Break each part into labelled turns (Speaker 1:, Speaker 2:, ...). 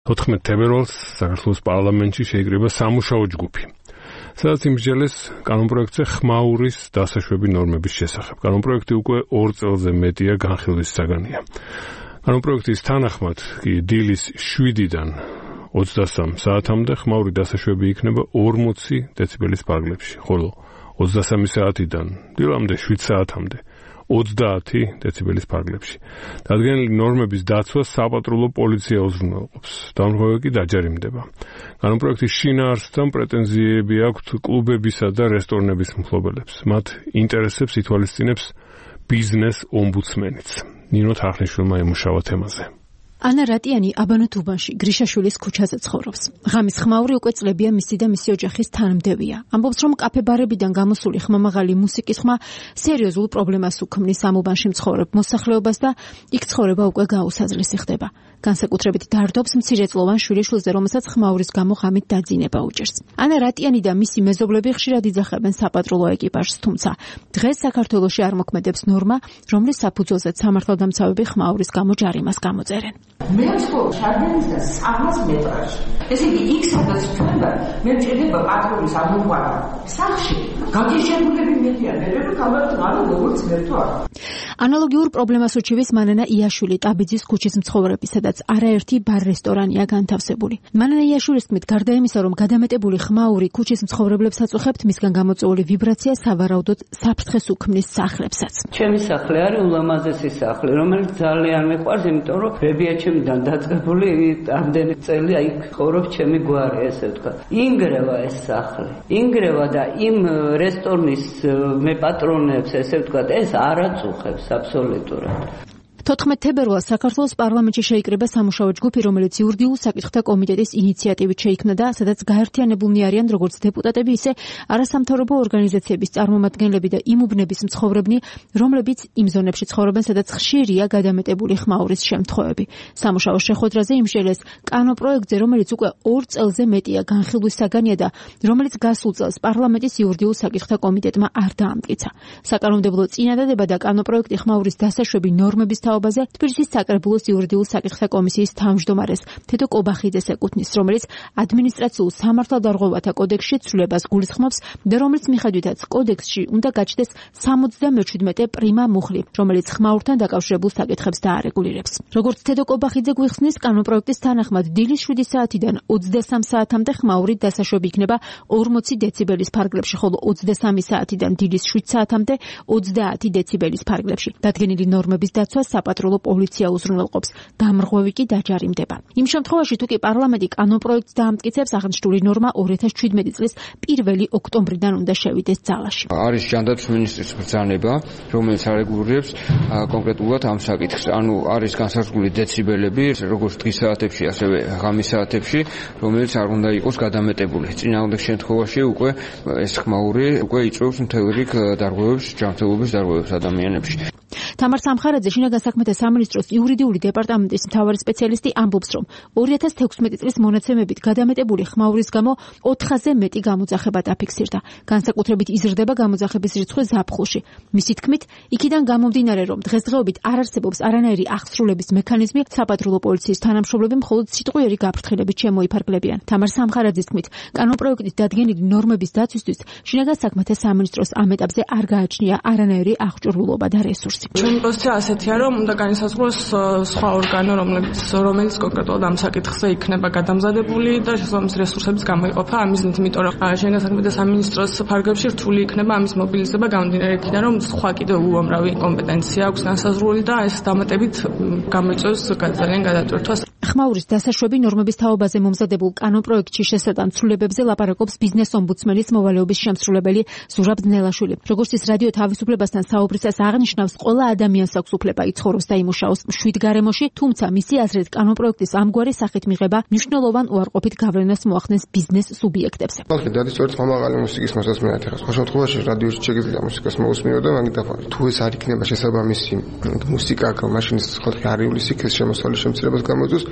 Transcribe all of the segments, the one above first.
Speaker 1: 14 თებერვალს საქართველოს პარლამენტში შეიკრიბა სამუშაო ჯგუფი, სადაც იმსჯელეს კანონპროექტზე ხმაურის დასაშვები ნორმების შესახებ. კანონპროექტი უკვე 2 წელზე მეტია განხილვის საგანია. კანონპროექტის თანახმად კი დილის 7-დან 23 საათამდე ხმაური დასაშვები იქნება 40 დეციბელის პარგლებში, ხოლო 23 საათიდან დილამდე 7 საათამდე 30 დეციბელის პარგლებში. დადგენილი ნორმების დაცვას საპატრულო პოლიცია უზრუნველყოფს. დამრღვევი კი დაჯერიმდება. კანონპროექტის შინაარსთან პრეტენზიები აქვთ კლუბებისა და რესტორნების მფლობელებს. მათ ინტერესებს ითვალისწინებს ბიზნეს ომბუდსმენიც. ნინო თახნიშვილმა ემუშავა თემაზე.
Speaker 2: ანა რატიანი აბანოთუბანში გრიშაშვილის ქუჩაზე ცხოვრობს. ღამის ხმაური უკვე წლებია მისი და მისი ოჯახის თანმდევია. ამბობს, რომ კაფე-ბარებიდან გამოსული ხმამაღალი მუსიკის ხმა სერიოზულ პრობლემას უქმნის ამ უბანში მცხოვრებ მოსახლეობას და იქ ცხოვრება უკვე გაუსაზრისი ხდება. განსაკუთრებით დარდობს მცირეწლოვან შვილიშვილზე, რომელსაც ხმაურის გამო ღამით დაძინება უჭერს. ანა რატიანი და მისი მეზობლები ხშირად იძახებენ საპატრულო ეკიპაჟს, თუმცა დღეს საქართველოში არ მოქმედებს ნორმა, რომლის საფუძველზეც სამართალდამცავები ხმაურის გამო ჯარიმას გამოწერენ.
Speaker 3: მე ვცხოვრობ შარდენისგან 300 მეტრში. ესე იგი, იქ სადაც ჩვენდა, მე მჭირდება პატრულის ამოყვანა. სახში გაგიჟებულები მეტია, მე გამარჯვება როგორც მერთო არა.
Speaker 2: ანალოგიურ პრობლემას უჩივის მანანა იაშვილი ტაბიძის ქუჩის მცხოვრები, სადაც არაერთი ბარ-რესტორანია განთავსებული. მანანა იაშვილის თქმით, გარდა იმისა, რომ გადამეტებული ხმაური ქუჩის მცხოვრებლებს აწუხებთ, მისგან გამოწვეული ვიბრაცია სავარაუდოდ საფრთხეს უქმნის სახლებსაც.
Speaker 4: ჩემი სახლი არის ულამაზესი სახლი, რომელიც ძალიან მიყვარს, იმიტომ რომ ბებიაჩემიდან დაწყებული ამდენი წელი იქ ცხოვრობს ჩემი გვარი, ესე ვთქვა. ინგრევა ეს სახლი. ინგრევა და იმ რესტორნის მე პატრონებს, ესე ვთქვა, ეს არ აწუხებს აბსოლუტურად.
Speaker 2: 14 თებერვალს საქართველოს პარლამენტში შეიკრიბა სამუშაო ჯგუფი, რომელიც იურიდიულ საკითხთა კომიტეტის ინიციატივით შეიქმნა და სადაც გაერთიანებულნი არიან როგორც დეპუტატები, ისე არასამთავრობო ორგანიზაციების წარმომადგენლები და იმ უბნების მცხოვრებნი, რომლებიც იმ ზონებში ცხოვრობენ, სადაც ხშირია გადამეტებული ხმაურის შემთხვევები. სამუშაო შეხვედრაზე იმსჯელეს კანონპროექტზე, რომელიც უკვე 2 წელზე მეტია განხილვის საგანია და რომელიც გასულ წელს პარლამენტის იურიდიულ საკითხთა კომიტეტმა არ დაამტკიცა. საკანონმდებლო წინადადება და კანონპროექტი ხმაურის დასაშვები ნორმების თბილისის საკრებულოს იურიდიულ საკითხთა კომისიის თავმჯდომარეს თედო კობახიძეს ეკუთვნის, რომელიც ადმინისტრაციულ სამართალდარღვევათა კოდექსში ცვლილებას გულისხმობს და რომელიც მიხედვითაც კოდექსში უნდა გაჩნდეს 77 პრიმა მუხლი, რომელიც ხმაურთან დაკავშირებულ საკითხებს დაარეგულირებს. როგორც თედო კობახიძე გვიხსნის, კანონპროექტის თანახმად დილის 7 საათიდან 23 საათამდე ხმაური დასაშვები იქნება 40 დეციბელის ფარგლებში, ხოლო 23 საათიდან დილის 7 საათამდე 30 დეციბელის ფარგლებში. დადგენილი ნორმების დაცვა საპატრულო პოლიცია უზრუნველყოფს. დამრღვევი კი დაჯარიმდება. იმ შემთხვევაში, თუ კი პარლამენტი კანონპროექტს დაამტკიცებს, აღნიშნული ნორმა 2017 წლის 1 ოქტომბრიდან უნდა შევიდეს ძალაში.
Speaker 5: არის ჟანდარმის მინისტრის ბრძანება, რომელიც არეგულირებს კონკრეტულად ამ საკითხს. ანუ არის განსაზღვრული დეციბელები, როგორც დღის საათებში, ასევე ღამის საათებში, რომელიც არ უნდა იყოს გადამეტებული. წინააღმდეგ შემთხვევაში უკვე ეს ხმაური უკვე იწვევს მთელ რიგ დარღვევებს, ჯანმრთელობის დარღვევებს ადამიანებში.
Speaker 2: თამარ სამხარაძე, შინაგან საქმეთა სამინისტროს იურიდიული დეპარტამენტის მთავარი სპეციალისტი, ამბობს, რომ 2016 წლის მონაცემებით გადამეტებული ხმაურის გამო 400-ზე მეტი გამოძახება დაფიქსირდა. განსაკუთრებით იზრდება გამოძახების რიცხვი ზაფხულში. მისი თქმით, იქიდან გამომდინარე, რომ დღესდღეობით არ არსებობს არანაირი აღსრულების მექანიზმი, საპატრულო პოლიციის თანამშრომლები მხოლოდ სიტყვიერი გაფრთხილებით შემოიფარგლებიან. თამარ სამხარაძის თქმით, კანონპროექტის დადგენილი ნორმების დაცვისთვის შინაგან საქმეთა სამინისტროს ამ ეტაპზე არ გააჩნია არანაირი აღჭურვილობა და რესურსი.
Speaker 6: ჩვენი პოზიცია ასეთია, რომ უნდა განისაზღვროს სხვა ორგანო, რომელიც კონკრეტულად ამ საკითხზე იქნება გადამზადებული და შესაბამის რესურსების გამოიყოფა ამიზნით, იმიტომ რომ შინაგან საქმეთა სამინისტროს ფარგლებში რთული იქნება ამის მობილიზება გამომდინარე იქიდან, რომ სხვა კიდევ უამრავი კომპეტენცია აქვს განსაზღვრული და ეს დამატებით გამოიწვევს ძალიან გადატვირთვას.
Speaker 2: ხმაურის დასაშვები ნორმების თაობაზე მომზადებულ კანონპროექტში შესატან ცვლილებებზე ლაპარაკობს ბიზნეს ომბუდსმენის მოვალეობის შემსრულებელი ზურაბ ძნელაშვილი. როგორც ის რადიო თავისუფლებასთან საუბრისას აღნიშნავს, ყველა ადამიანს აქვს უფლება იცხოვროს და იმუშაოს მშვიდ გარემოში, თუმცა მისი აზრით კანონპროექტის ამგვარი სახით მიღება მნიშვნელოვან უარყოფით გავლენას მოახდენს ბიზნეს სუბიექტებს.
Speaker 7: ხალხი დადის სწორედ ხმამაღალი მუსიკის მოსასმენად ახლა. სხვა შემთხვევაში რადიოში შეგიძლია მუსიკას მოусმინო და მაგით თუ ეს არ იქნება შესაბამისი მუსიკა, მაშინ ხალხი არ ივლისიქ ეს შემოსავლის შემცირებას გამოიწვევს.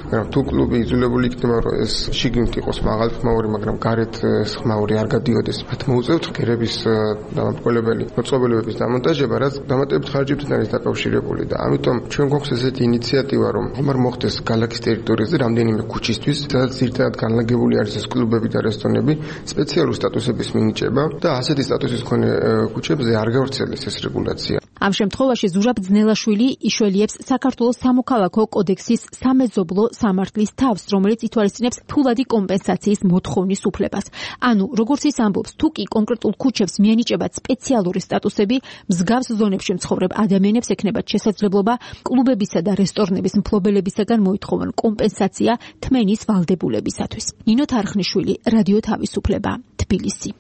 Speaker 7: მაგრამ თუ კლუბი იძულებული იქნება რომ ეს შიგნით იყოს მაღალი ხმაური, მაგრამ გარეთ ხმაური არ გადიოდეს, მათ მოუწევთ გერების დამამტყველებელი მოწყობილობების დამონტაჟება, რაც დამატებით ხარჯებთან არის დაკავშირებული და ამიტომ ჩვენ გვაქვს ესეთი ინიციატივა, რომ ხომარ მოხდეს ქალაქის ტერიტორიაზე რამდენიმე ქუჩისთვის, სადაც ძირითადად განლაგებული არის ეს კლუბები და რესტორნები, სპეციალური სტატუსების მინიჭება და ასეთი სტატუსის მქონე ქუჩებზე არ გავრცელდეს ეს რეგულაცია.
Speaker 2: ამ შემთხვევაში ზურაბ ძნელაშვილი იშველიებს საქართველოს სამოქალაქო კოდექსის სამეზობლო სამართლის თავს, რომელიც ითვალისწინებს ფულადი კომპენსაციის მოთხოვნის უფლებას. ანუ, როგორც ის ამბობს, თუ კი კონკრეტულ ქუჩებს მიენიჭებათ სპეციალური სტატუსები, მსგავს ზონებში მცხოვრებ ადამიანებს ექნებათ შესაძლებლობა კლუბებისა და რესტორნების მფლობელებისაგან მოითხოვონ კომპენსაცია თმენის ვალდებულებისათვის. ნინო თარხნიშვილი, რადიო თავისუფლება, თბილისი.